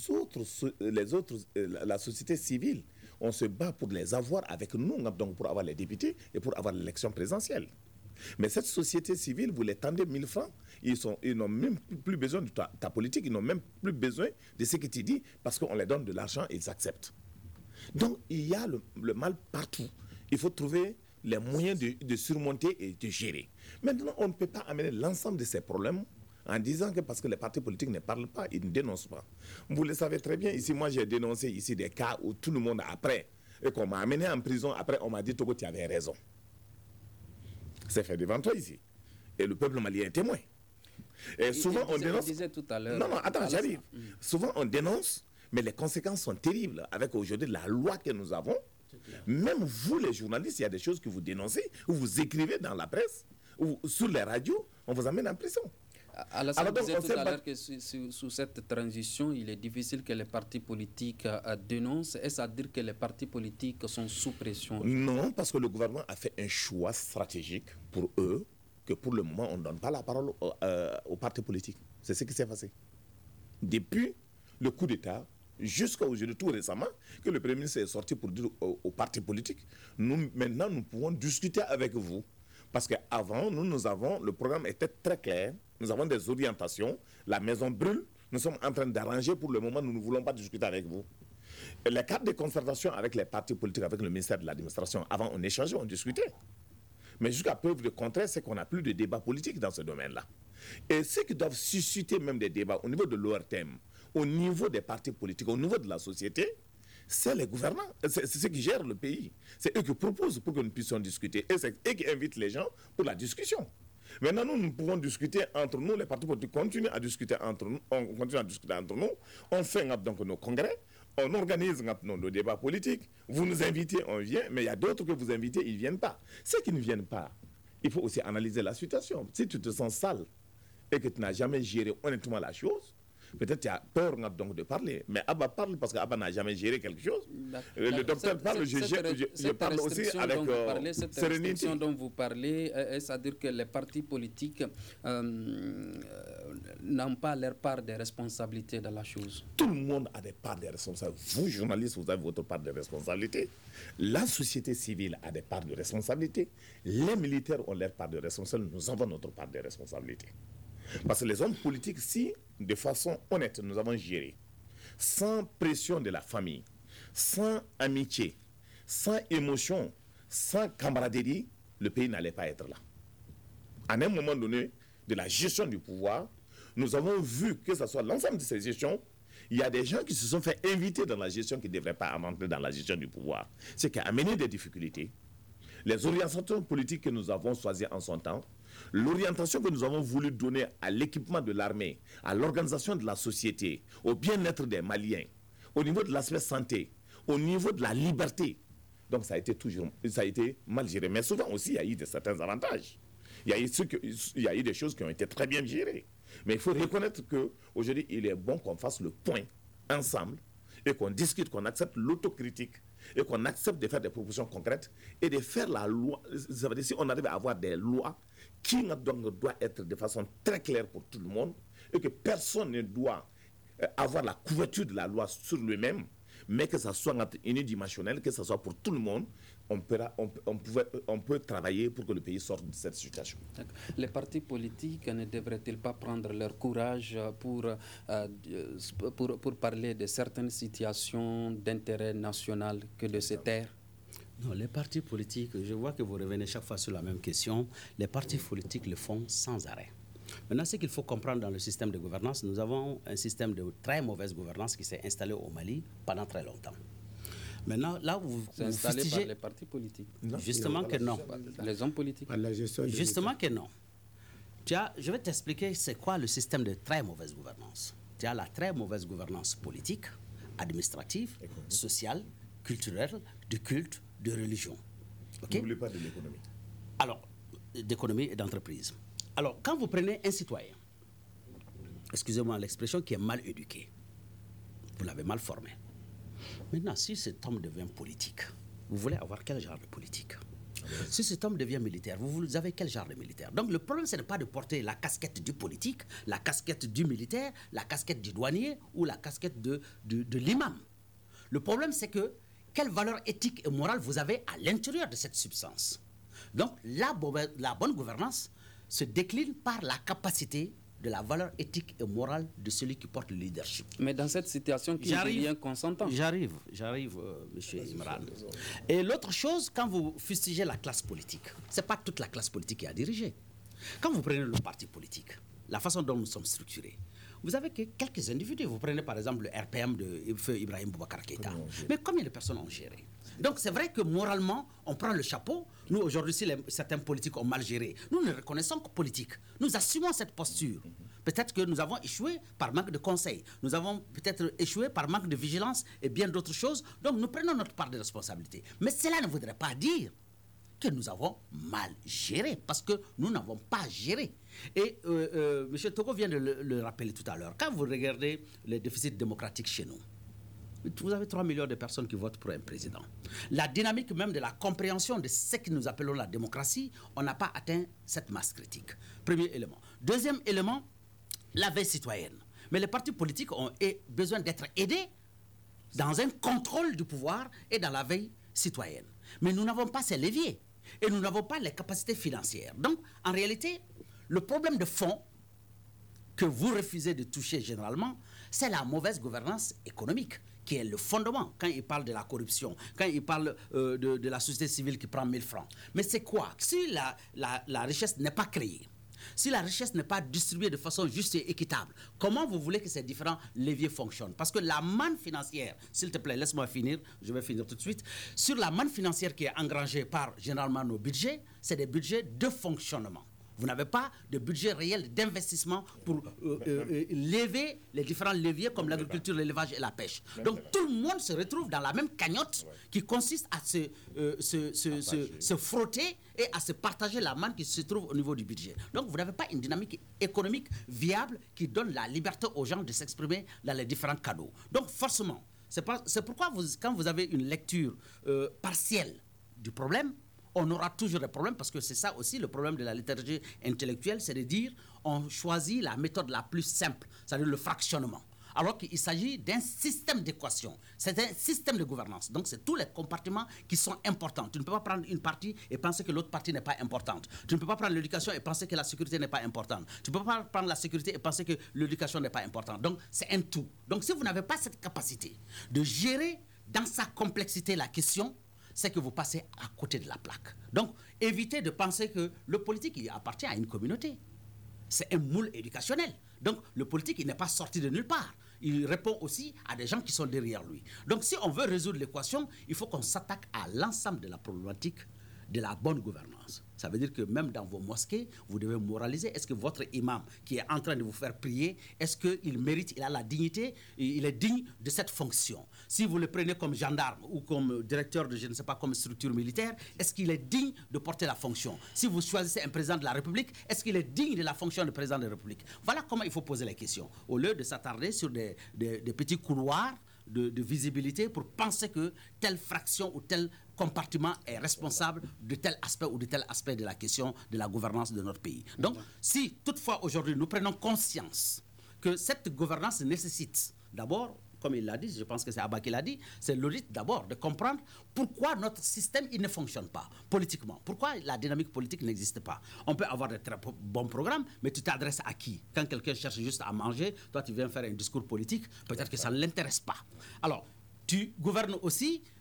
la société civile, on se bat pour les avoir avec nous, donc pour avoir les députés et pour avoir l'élection présidentielle. Mais cette société civile, vous les tendez 1000 francs, ils n'ont même plus besoin de ta politique, ils n'ont même plus besoin de ce que tu dis, parce qu'on leur donne de l'argent et ils acceptent. Donc, il y a le mal partout. Il faut trouver les moyens de surmonter et de gérer. Maintenant, on ne peut pas amener l'ensemble de ces problèmes en disant que parce que les partis politiques ne parlent pas, ils ne dénoncent pas. Vous le savez très bien, ici, moi j'ai dénoncé ici des cas où tout le monde après, et qu'on m'a amené en prison, après on m'a dit Togo, tu avais raison. C'est fait devant toi ici. Et le peuple malien est témoin. Et souvent on dénonce... disait tout à l'heure... Non, attends, j'arrive. Souvent on dénonce, mais les conséquences sont terribles. Avec aujourd'hui la loi que nous avons, même vous les journalistes, il y a des choses que vous dénoncez, ou vous écrivez dans la presse, ou sur les radios, on vous amène en prison. Alassane disait tout à l'heure que sous cette transition, il est difficile que les partis politiques dénoncent. Est-ce à dire que les partis politiques sont sous pression? Non, parce que le gouvernement a fait un choix stratégique pour eux, que pour le moment, on ne donne pas la parole aux partis politiques. C'est ce qui s'est passé. Depuis le coup d'État, jusqu'à aujourd'hui, tout récemment, que le Premier ministre est sorti pour dire aux partis politiques, maintenant, nous pouvons discuter avec vous. Parce qu'avant, le programme était très clair. Nous avons des orientations. La maison brûle. Nous sommes en train d'arranger. Pour le moment, nous ne voulons pas discuter avec vous. Et les cadres de concertation avec les partis politiques, avec le ministère de l'administration, avant, on échangeait, on discutait. Mais jusqu'à preuve de contraire, c'est qu'on n'a plus de débat politique dans ce domaine-là. Et ceux qui doivent susciter même des débats au niveau de l'ORTM, au niveau des partis politiques, au niveau de la société, c'est les gouvernants, c'est ceux qui gèrent le pays. C'est eux qui proposent pour que nous puissions discuter. Et c'est eux qui invitent les gens pour la discussion. Maintenant, nous pouvons discuter entre nous, les partis politiques continuent à discuter entre nous, on fait donc nos congrès, on organise nos débats politiques, vous nous invitez, on vient, mais il y a d'autres que vous invitez, ils ne viennent pas. Ceux qui ne viennent pas, il faut aussi analyser la situation. Si tu te sens sale et que tu n'as jamais géré honnêtement la chose, peut-être tu as peur donc de parler. Mais Abba parle parce qu'Abba n'a jamais géré quelque chose. Le docteur parle, je parle aussi avec sérénité. Cette restriction dont vous parlez, c'est-à-dire que les partis politiques n'ont pas leur part des responsabilités dans la chose. Tout le monde a des parts de responsabilités. Vous, journalistes, vous avez votre part de responsabilité. La société civile a des parts de responsabilité. Les militaires ont leur part de responsabilité. Nous avons notre part de responsabilité. Parce que les hommes politiques, si de façon honnête nous avons géré, sans pression de la famille, sans amitié, sans émotion, sans camaraderie, le pays n'allait pas être là. À un moment donné de la gestion du pouvoir, nous avons vu que ce soit l'ensemble de ces gestions, il y a des gens qui se sont fait inviter dans la gestion qui ne devraient pas entrer dans la gestion du pouvoir. Ce qui a amené des difficultés. Les orientations politiques que nous avons choisies en son temps, l'orientation que nous avons voulu donner à l'équipement de l'armée, à l'organisation de la société, au bien-être des Maliens, au niveau de l'aspect santé, au niveau de la liberté. Donc ça a été mal géré. Mais souvent aussi, il y a eu certains avantages. Il y a eu des choses qui ont été très bien gérées. Mais il faut reconnaître qu'aujourd'hui, il est bon qu'on fasse le point ensemble et qu'on discute, qu'on accepte l'autocritique et qu'on accepte de faire des propositions concrètes et de faire la loi. Ça veut dire si on arrive à avoir des lois qui doit être de façon très claire pour tout le monde et que personne ne doit avoir la couverture de la loi sur lui-même, mais que ça soit unidimensionnel, que ça soit pour tout le monde, on peut travailler pour que le pays sorte de cette situation. Les partis politiques ne devraient-ils pas prendre leur courage pour parler de certaines situations d'intérêt national que de se taire? Non, les partis politiques, je vois que vous revenez chaque fois sur la même question. Les partis politiques le font sans arrêt. Maintenant, ce qu'il faut comprendre dans le système de gouvernance, nous avons un système de très mauvaise gouvernance qui s'est installé au Mali pendant très longtemps. Maintenant, là où vous installé fustigez... par les partis politiques. Non, justement que non. Les hommes politiques. Justement que non. Je vais t'expliquer c'est quoi le système de très mauvaise gouvernance. Tu as la très mauvaise gouvernance politique, administrative, sociale, culturelle, de culte, de religion. N'oubliez pas de l'économie. Alors, d'économie et d'entreprise. Alors, quand vous prenez un citoyen, excusez-moi l'expression, qui est mal éduqué, vous l'avez mal formé. Maintenant, si cet homme devient politique, vous voulez avoir quel genre de politique? Si cet homme devient militaire, vous avez quel genre de militaire? Donc le problème, ce n'est pas de porter la casquette du politique, la casquette du militaire, la casquette du douanier ou la casquette de l'imam. Le problème, c'est que quelle valeur éthique et morale vous avez à l'intérieur de cette substance. Donc la bonne gouvernance se décline par la capacité de la valeur éthique et morale de celui qui porte le leadership. Mais dans cette situation, qui devient consentant? J'arrive, monsieur Imran. Et l'autre chose, quand vous fustigez la classe politique, ce n'est pas toute la classe politique qui a dirigé. Quand vous prenez le parti politique, la façon dont nous sommes structurés, vous avez que quelques individus. Vous prenez par exemple le RPM de Feu Ibrahim Boubacar Keïta. Mais combien de personnes ont géré? Donc c'est vrai que moralement, on prend le chapeau. Nous, aujourd'hui, si certains politiques ont mal géré, nous ne reconnaissons que politique. Nous assumons cette posture. Peut-être que nous avons échoué par manque de conseils. Nous avons peut-être échoué par manque de vigilance et bien d'autres choses. Donc nous prenons notre part de responsabilité. Mais cela ne voudrait pas dire que nous avons mal géré, parce que nous n'avons pas géré. Et M. Togo vient de le rappeler tout à l'heure. Quand vous regardez les déficits démocratiques chez nous, vous avez 3 millions de personnes qui votent pour un président. La dynamique même de la compréhension de ce que nous appelons la démocratie, on n'a pas atteint cette masse critique. Premier élément. Deuxième élément, la veille citoyenne. Mais les partis politiques ont besoin d'être aidés dans un contrôle du pouvoir et dans la veille citoyenne. Mais nous n'avons pas ces leviers et nous n'avons pas les capacités financières. Donc, en réalité, le problème de fond que vous refusez de toucher généralement, c'est la mauvaise gouvernance économique, qui est le fondement. Quand il parle de la corruption, quand il parle de la société civile qui prend 1000 francs. Mais c'est quoi? Si la richesse n'est pas créée, si la richesse n'est pas distribuée de façon juste et équitable, comment vous voulez que ces différents leviers fonctionnent? Parce que la manne financière, s'il te plaît, laisse-moi finir, je vais finir tout de suite. Sur la manne financière qui est engrangée par généralement nos budgets, c'est des budgets de fonctionnement. Vous n'avez pas de budget réel d'investissement pour lever les différents leviers comme l'agriculture, l'élevage et la pêche. Donc tout le monde se retrouve dans la même cagnotte qui consiste à se frotter et à se partager la manne qui se trouve au niveau du budget. Donc vous n'avez pas une dynamique économique viable qui donne la liberté aux gens de s'exprimer dans les différents canaux. Donc forcément, c'est pourquoi quand vous avez une lecture partielle du problème, on aura toujours des problèmes, parce que c'est ça aussi le problème de la liturgie intellectuelle, c'est de dire on choisit la méthode la plus simple, c'est-à-dire le fractionnement. Alors qu'il s'agit d'un système d'équation, c'est un système de gouvernance. Donc c'est tous les compartiments qui sont importants. Tu ne peux pas prendre une partie et penser que l'autre partie n'est pas importante. Tu ne peux pas prendre l'éducation et penser que la sécurité n'est pas importante. Tu ne peux pas prendre la sécurité et penser que l'éducation n'est pas importante. Donc c'est un tout. Donc si vous n'avez pas cette capacité de gérer dans sa complexité la question, c'est que vous passez à côté de la plaque. Donc, évitez de penser que le politique il appartient à une communauté. C'est un moule éducationnel. Donc, le politique, il n'est pas sorti de nulle part. Il répond aussi à des gens qui sont derrière lui. Donc, si on veut résoudre l'équation, il faut qu'on s'attaque à l'ensemble de la problématique de la bonne gouvernance. Ça veut dire que même dans vos mosquées, vous devez moraliser. Est-ce que votre imam qui est en train de vous faire prier, est-ce qu'il mérite, il a la dignité, il est digne de cette fonction? Si vous le prenez comme gendarme ou comme directeur de je ne sais pas, comme structure militaire, est-ce qu'il est digne de porter la fonction? Si vous choisissez un président de la République, est-ce qu'il est digne de la fonction de président de la République? Voilà comment il faut poser les questions. Au lieu de s'attarder sur des petits couloirs de visibilité pour penser que telle fraction ou tel compartiment est responsable de tel aspect ou de tel aspect de la question de la gouvernance de notre pays. Donc, si toutefois aujourd'hui nous prenons conscience que cette gouvernance nécessite d'abord, comme il l'a dit, je pense que c'est Abba qui l'a dit, c'est l'audit d'abord, de comprendre pourquoi notre système il ne fonctionne pas politiquement, pourquoi la dynamique politique n'existe pas. On peut avoir de très bons programmes, mais tu t'adresses à qui? Quand quelqu'un cherche juste à manger, toi tu viens faire un discours politique, peut-être que ça ne l'intéresse pas. Alors, tu gouvernes aussi,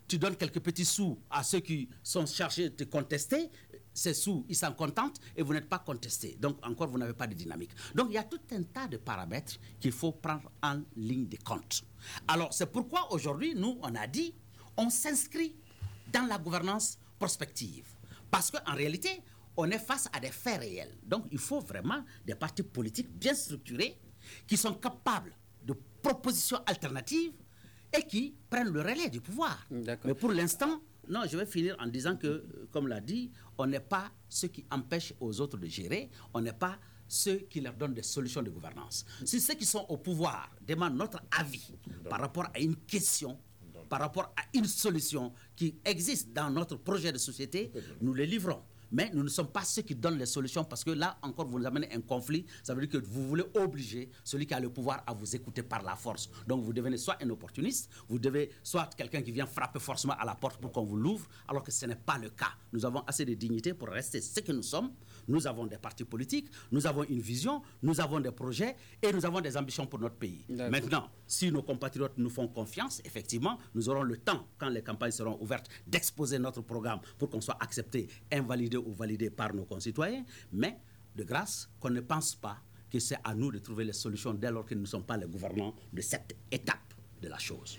tu donnes quelques petits sous à ceux qui sont chargés de te contester, ces sous, ils s'en contentent et vous n'êtes pas contesté. Donc, encore, vous n'avez pas de dynamique. Donc, il y a tout un tas de paramètres qu'il faut prendre en ligne de compte. Alors, c'est pourquoi aujourd'hui, nous, on a dit, on s'inscrit dans la gouvernance prospective. Parce qu'en réalité, on est face à des faits réels. Donc, il faut vraiment des partis politiques bien structurés qui sont capables de propositions alternatives et qui prennent le relais du pouvoir. Mais pour l'instant, non, je vais finir en disant que, comme l'a dit, on n'est pas ceux qui empêchent aux autres de gérer, on n'est pas ceux qui leur donnent des solutions de gouvernance. Si ceux qui sont au pouvoir demandent notre avis par rapport à une question, par rapport à une solution qui existe dans notre projet de société, nous les livrons. Mais nous ne sommes pas ceux qui donnent les solutions parce que là encore vous nous amenez un conflit. Ça veut dire que vous voulez obliger celui qui a le pouvoir à vous écouter par la force. Donc vous devenez soit un opportuniste, vous devez soit quelqu'un qui vient frapper forcément à la porte pour qu'on vous l'ouvre, alors que ce n'est pas le cas. Nous avons assez de dignité pour rester ce que nous sommes. Nous avons des partis politiques, nous avons une vision, nous avons des projets et nous avons des ambitions pour notre pays. Maintenant, si nos compatriotes nous font confiance, effectivement, nous aurons le temps, quand les campagnes seront ouvertes, d'exposer notre programme pour qu'on soit accepté, invalidé ou validé par nos concitoyens, mais de grâce qu'on ne pense pas que c'est à nous de trouver les solutions dès lors que nous ne sommes pas les gouvernants de cette étape de la chose.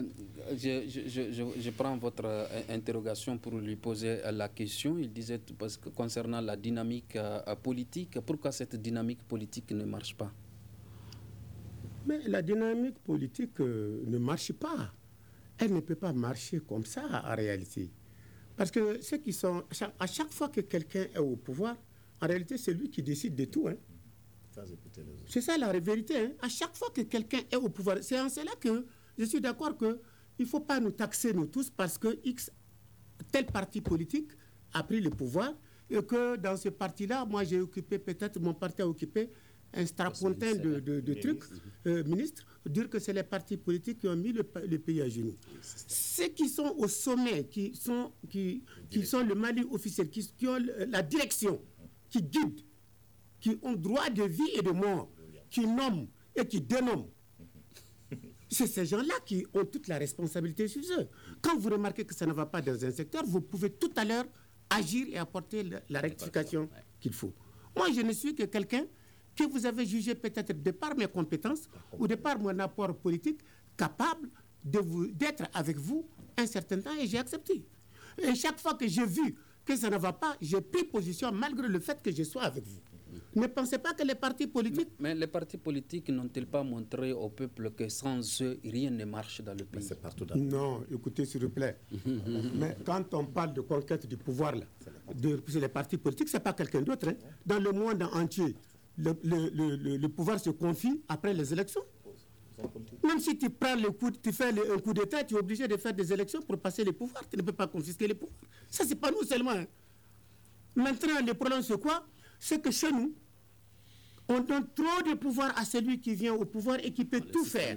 Je prends votre interrogation pour lui poser la question. Il disait, parce que concernant la dynamique politique, pourquoi cette dynamique politique ne marche pas? Mais la dynamique politique ne marche pas. Elle ne peut pas marcher comme ça en réalité. Parce que ceux qui sont... À chaque fois que quelqu'un est au pouvoir, en réalité, c'est lui qui décide de tout. Hein. C'est ça la vérité. Hein. À chaque fois que quelqu'un est au pouvoir, c'est en cela que je suis d'accord qu'il ne faut pas nous taxer, nous tous, parce que tel parti politique a pris le pouvoir et que dans ce parti-là, moi, j'ai occupé, peut-être mon parti a occupé un strapontin de trucs, ministre, dire que c'est les partis politiques qui ont mis le pays à genoux. Ceux qui sont au sommet, qui sont le Mali officiel, qui ont la direction, qui guident, qui ont droit de vie et de mort, qui nomment et qui dénomment, c'est ces gens-là qui ont toute la responsabilité sur eux. Quand vous remarquez que ça ne va pas dans un secteur, vous pouvez tout à l'heure agir et apporter la rectification qu'il faut. Moi, je ne suis que quelqu'un que vous avez jugé peut-être de par mes compétences ou de par mon apport politique capable d'être avec vous un certain temps et j'ai accepté. Et chaque fois que j'ai vu que ça ne va pas, j'ai pris position malgré le fait que je sois avec vous. Ne pensez pas que les partis politiques... Mais les partis politiques n'ont-ils pas montré au peuple que sans eux, rien ne marche dans le pays? Non, écoutez s'il vous plaît. Mais quand on parle de conquête du pouvoir, là, c'est les partis politiques, ce n'est pas quelqu'un d'autre. Hein. Dans le monde entier, le pouvoir se confie après les élections. Même si tu prends tu fais un coup d'État, tu es obligé de faire des élections pour passer le pouvoir. Tu ne peux pas confisquer les pouvoirs. Ça, ce n'est pas nous seulement. Hein. Maintenant, le problème, c'est quoi? C'est que chez nous, on donne trop de pouvoir à celui qui vient au pouvoir et qui peut tout faire.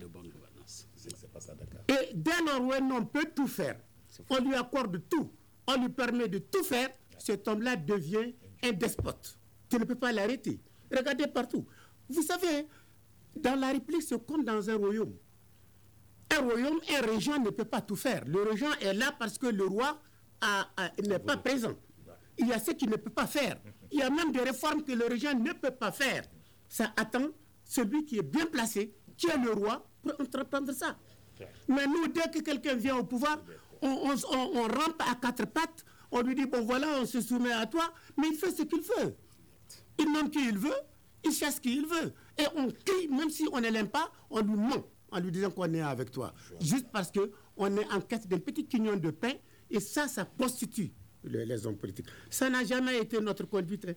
Et dès lors où un homme peut tout faire, on lui accorde tout, on lui permet de tout faire, cet homme-là devient un despote. Tu ne peux pas l'arrêter. Regardez partout. Vous savez, dans la République, c'est comme dans un royaume. Un royaume, un régent ne peut pas tout faire. Le régent est là parce que le roi n'est pas présent. Il y a ce qu'il ne peut pas faire. Il y a même des réformes que le régent ne peut pas faire. Ça attend celui qui est bien placé, qui est le roi, pour entreprendre ça. Mais nous, dès que quelqu'un vient au pouvoir, on rampe à quatre pattes, on lui dit, bon voilà, on se soumet à toi, mais il fait ce qu'il veut. Il nomme qui il veut, il chasse qui il veut. Et on crie, même si on ne l'aime pas, on lui ment en lui disant qu'on est avec toi. Juste parce qu'on est en quête d'un petit quignon de pain, et ça constitue les hommes politiques. Ça n'a jamais été notre conduite.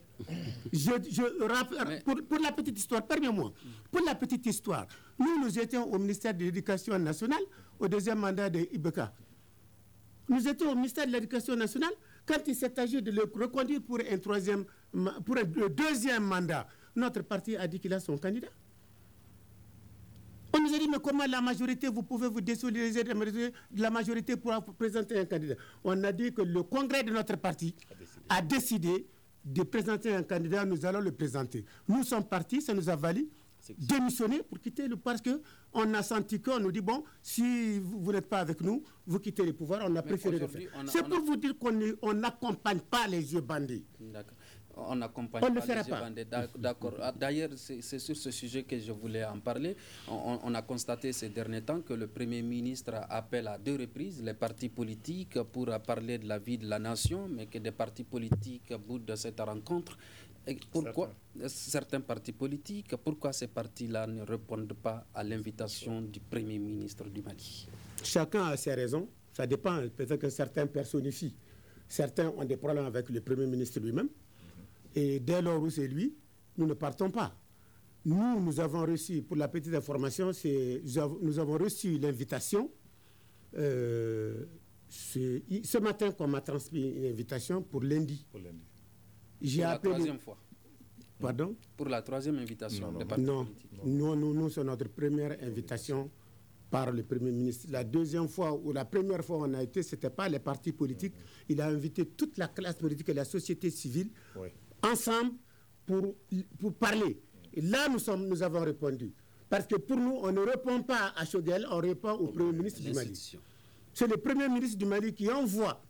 Pour la petite histoire, permets-moi, pour la petite histoire, nous étions au ministère de l'Éducation nationale, au deuxième mandat de Ibeka. Nous étions au ministère de l'Éducation nationale quand il s'est agi de le reconduire pour un deuxième mandat. Notre parti a dit qu'il a son candidat. On nous a dit, mais comment la majorité, vous pouvez vous désolidariser de la majorité pour présenter un candidat? On a dit que le congrès de notre parti a décidé de présenter un candidat, nous allons le présenter. Nous sommes partis, ça nous a valu démissionner pour quitter parce qu'on a senti qu'on nous dit, bon, si vous n'êtes pas avec nous, vous quittez le pouvoir, on a préféré le faire. C'est pour vous dire qu'on n'accompagne pas les yeux bandés. D'accord. On n'accompagne pas les yeux bandés. D'accord. D'ailleurs, c'est sur ce sujet que je voulais en parler. On a constaté ces derniers temps que le Premier ministre appelle à 2 reprises les partis politiques pour parler de la vie de la nation, mais que des partis politiques boudent cette rencontre. Et pourquoi certains partis politiques, pourquoi ces partis-là ne répondent pas à l'invitation du Premier ministre du Mali? Chacun a ses raisons. Ça dépend. Peut-être que certains personnifient. Certains ont des problèmes avec le Premier ministre lui-même. Et dès lors où c'est lui, nous ne partons pas. Nous avons reçu, pour la petite information, nous avons reçu l'invitation. Ce matin qu'on m'a transmis une invitation pour lundi. J'ai appelé la 3e fois. Pardon? Pour la 3e invitation. Non, c'est notre première invitation par le Premier ministre. La 2e fois ou la première fois où on a été, ce n'était pas les partis politiques. Il a invité toute la classe politique et la société civile ensemble pour parler. Et là, nous avons répondu. Parce que pour nous, on ne répond pas à Choguel, on répond au Premier ministre du Mali. C'est le Premier ministre du Mali qui envoie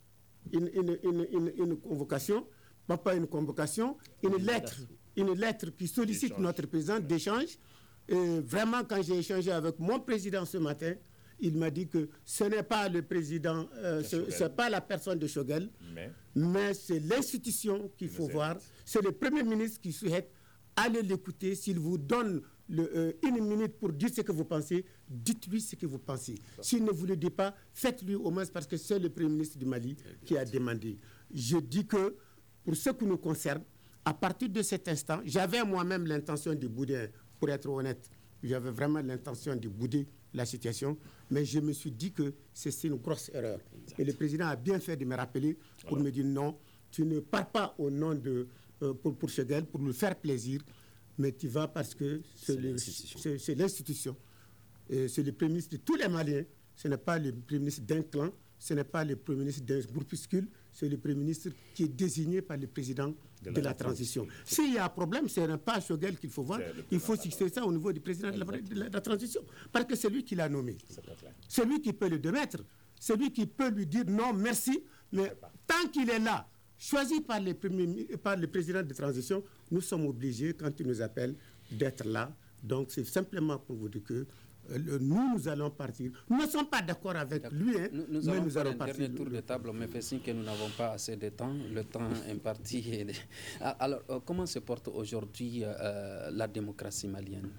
une convocation. Pas une convocation, une lettre qui sollicite notre président d'échange. Vraiment, quand j'ai échangé avec mon président ce matin, il m'a dit que ce n'est pas le président, ce n'est pas la personne de Choguel, mais c'est l'institution qu'il faut voir. C'est le Premier ministre qui souhaite aller l'écouter. S'il vous donne une minute pour dire ce que vous pensez, dites-lui ce que vous pensez. S'il ne vous le dit pas, faites-lui au moins parce que c'est le Premier ministre du Mali qui a demandé. Je dis que pour ce qui nous concerne, à partir de cet instant, j'avais moi-même l'intention de bouder, pour être honnête, j'avais vraiment l'intention de bouder la situation, mais je me suis dit que c'est une grosse erreur. Et le président a bien fait de me rappeler pour me dire non, tu ne pars pas au nom de pour Choguel, pour lui faire plaisir, mais tu vas parce que c'est l'institution. C'est le Premier ministre de tous les Maliens, ce n'est pas le Premier ministre d'un clan, ce n'est pas le Premier ministre d'un groupuscule, c'est le Premier ministre qui est désigné par le président de la transition. S'il y a un problème, ce n'est pas Choguel qu'il faut voir, il faut fixer ça au niveau du président de la transition, parce que c'est lui qui l'a nommé. C'est lui qui peut le démettre, c'est lui qui peut lui dire non, merci, mais tant qu'il est là, choisi par le président de transition, nous sommes obligés, quand il nous appelle, d'être là. Donc c'est simplement pour vous dire que nous allons partir. Nous ne sommes pas d'accord avec lui, mais nous allons partir. Dernier tour de table, on me fait signe que nous n'avons pas assez de temps. Le temps imparti. Alors, comment se porte aujourd'hui la démocratie malienne?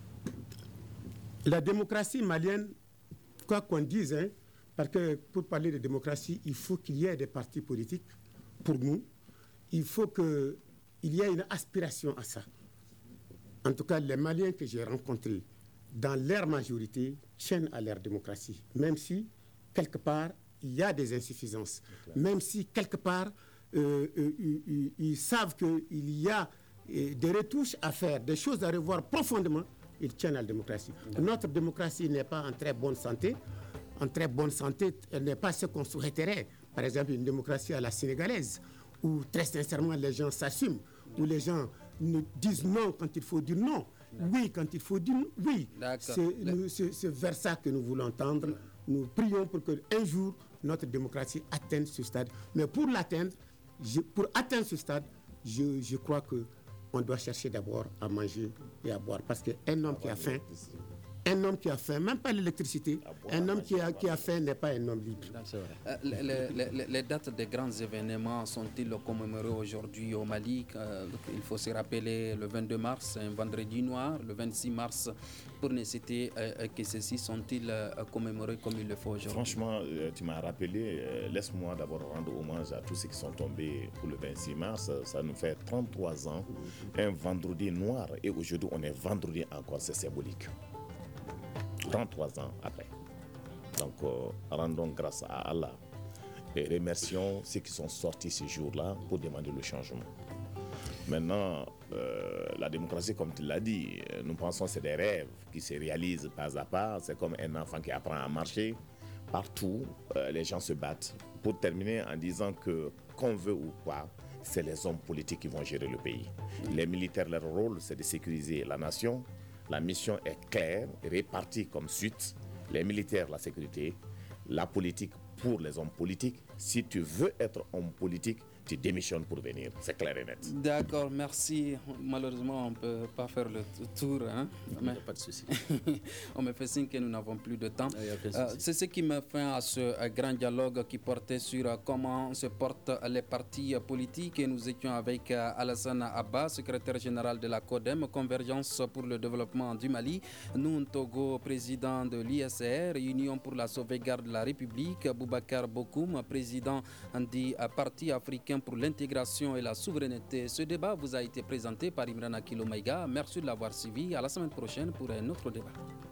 La démocratie malienne, quoi qu'on dise, parce que pour parler de démocratie, il faut qu'il y ait des partis politiques. Pour nous, il faut qu'il y ait une aspiration à ça. En tout cas, les Maliens que j'ai rencontrés, dans leur majorité, tiennent à leur démocratie, même si, quelque part, il y a des insuffisances, même si, quelque part, ils savent qu'il y a des retouches à faire, des choses à revoir profondément, ils tiennent à la démocratie. Notre démocratie n'est pas en très bonne santé. En très bonne santé, elle n'est pas ce qu'on souhaiterait. Par exemple, une démocratie à la sénégalaise, où très sincèrement les gens s'assument, où les gens disent non quand il faut dire non. Oui, quand il faut dire oui. C'est vers ça que nous voulons tendre. Nous prions pour qu'un jour, notre démocratie atteigne ce stade. Mais pour atteindre ce stade, je crois qu'on doit chercher d'abord à manger et à boire. Parce qu'un homme qui a faim, même pas l'électricité, un homme qui a faim n'est pas un homme libre. Les dates des grands événements sont-ils commémorées aujourd'hui au Mali? Il faut se rappeler le 22 mars, un vendredi noir, le 26 mars, pour ne citer que ceux-ci sont-ils commémorés comme il le faut aujourd'hui? Franchement, tu m'as rappelé, laisse-moi d'abord rendre hommage à tous ceux qui sont tombés pour le 26 mars. Ça nous fait 33 ans, un vendredi noir, et aujourd'hui on est vendredi encore, c'est symbolique. 33 ans après. Donc, rendons grâce à Allah et remercions ceux qui sont sortis ce jour-là pour demander le changement. Maintenant, la démocratie, comme tu l'as dit, nous pensons que c'est des rêves qui se réalisent pas à pas. C'est comme un enfant qui apprend à marcher. Partout, les gens se battent. Pour terminer en disant que, qu'on veut ou pas, c'est les hommes politiques qui vont gérer le pays. Les militaires, leur rôle, c'est de sécuriser la nation. La mission est claire, répartie comme suite. Les militaires, la sécurité, la politique pour les hommes politiques. Si tu veux être homme politique, tu démissionnes pour venir. C'est clair et net. D'accord, merci. Malheureusement, on ne peut pas faire le tour. Hein? Il n'y a pas de souci. On me fait signe que nous n'avons plus de temps. Ah, C'est ce qui me fait à ce grand dialogue qui portait sur comment se portent les partis politiques. Et nous étions avec Alassane Abba, secrétaire général de la CODEM, Convergence pour le développement du Mali, Noun Togo, président de l'ISR, Union pour la sauvegarde de la République, Boubacar Bokoum, président du Parti africain pour l'intégration et la souveraineté. Ce débat vous a été présenté par Imran Akilo Maïga. Merci de l'avoir suivi. À la semaine prochaine pour un autre débat.